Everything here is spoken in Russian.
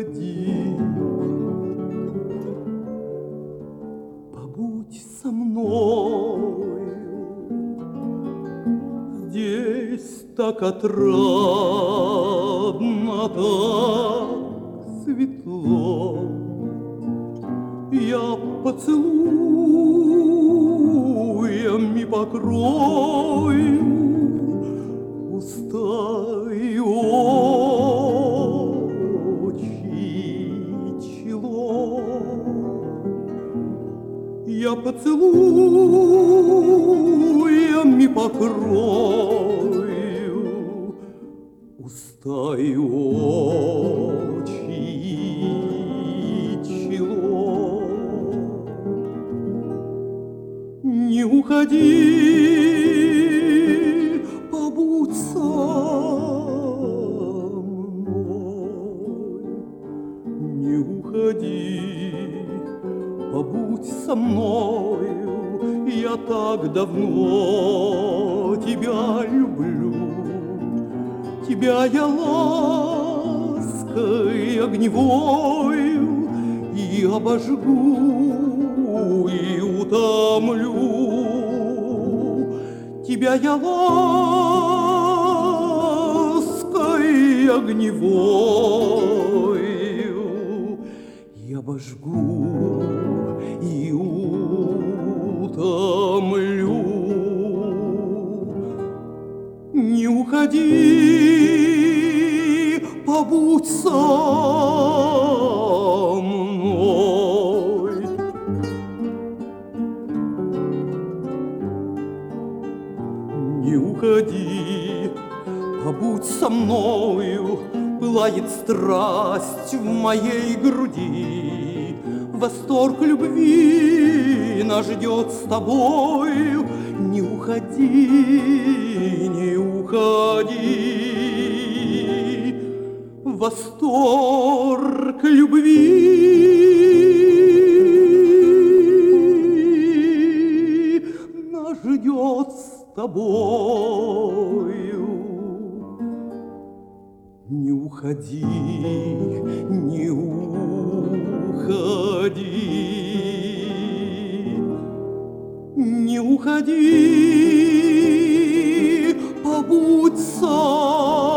уходи. Побудь со мною, здесь так отрадно, так светло. Я поцелуями покрою устаю очи чело. Я поцелуями покрою устаю очи чело. Не уходи, побудь со мной. Не уходи, побудь со мною. Я так давно тебя люблю. Тебя я лаской огневою и обожгу, и утомлю. Тебя я лаской огневою и обожгу, и утомлю. Не уходи, побудь со мной. Не уходи, побудь со мною. Пылает страсть в моей груди, восторг любви нас ждет с тобою. Не уходи, не уходи, восторг любви нас ждет с тобою. Не уходи, не уходи, не уходи, побудь со